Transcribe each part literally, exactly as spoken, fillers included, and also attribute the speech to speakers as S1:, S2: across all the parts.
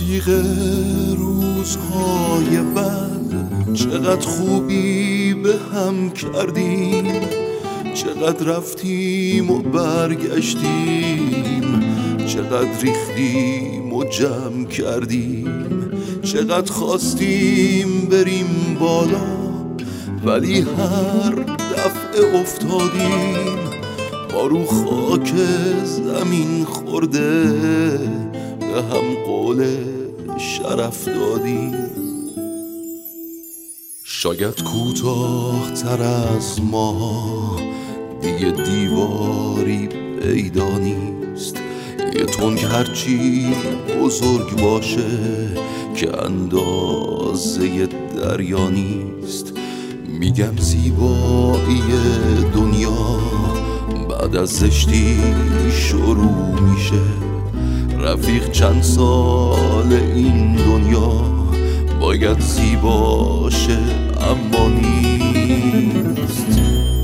S1: رفیق روزهای بد، چقدر خوبی به هم کردیم، چقدر رفتیم و برگشتیم، چقدر ریختیم و جمع کردیم، چقدر خواستیم بریم بالا ولی هر دفعه افتادیم، ما رو خاک زمین خورده به هم قول شرف دادیم. شاید کوتاه تر از ما دیگه دیواری پیدا نیست، یه تنگ هرچی بزرگ باشه که اندازه دریا نیست. میگم زیبایی دنیا بعد از زشتی شروع میشه، رفیق چند سال این دنیا باید زیباشه اما نیست.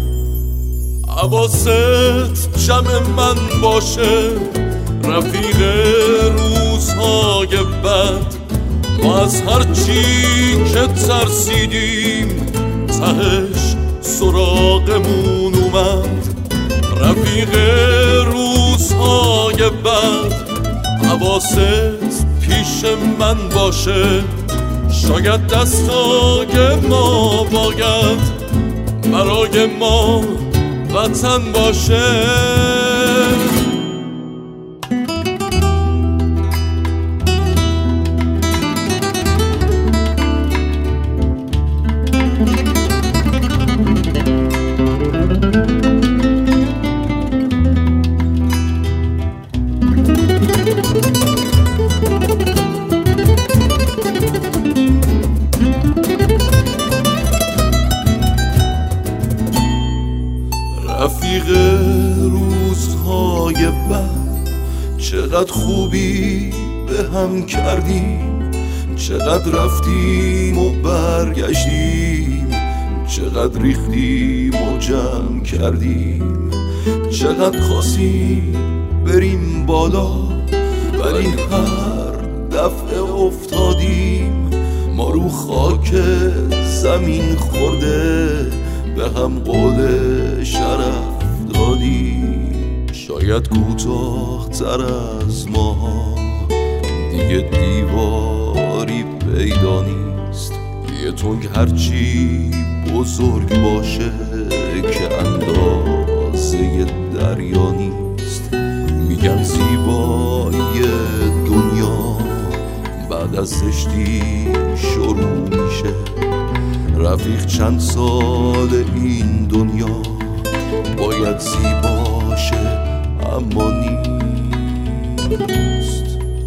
S1: حواست جمع من باشه رفیق روزهای بد، ما از هرچی که ترسیدیم تهش سراغمون اومد. رفیق روزهای بد حواست پیش من باشه، شاید دستای ما باید برای ما وطن باشه. رفیق روزهای بد، چقدر خوبی به هم کردیم، چقدر رفتیم و برگشتیم، چقدر ریختیم و جمع کردیم، چقدر خواستیم بریم بالا ولی هر دفعه افتادیم، ما رو خاک زمین خورده به هم قول شرف دادیم. شاید کوتاه تر از ما دیگه دیواری پیدا نیست، یه تنگ هرچی بزرگ باشه که اندازه دریا نیست. میگم زیبایی دنیا بعد از زشتی شروع میشه، رفیق چند سال این دنیا باید زیباشه اما نیست.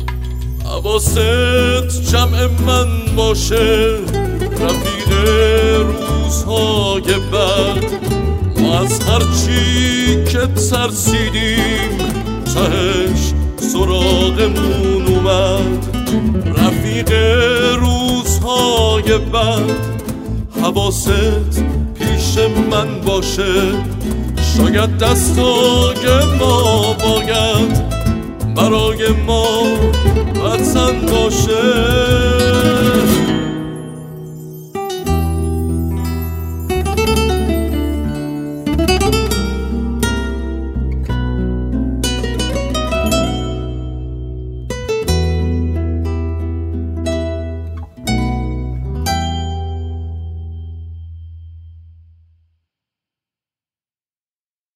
S1: حواست جمع من باشه رفیق روزهای بد، ما از هرچی که ترسیدیم تهش سراغمون اومد. رفیق روزهای بد حواست پیش من باشه، شاید دستای ما باید برای ما وطن باشه.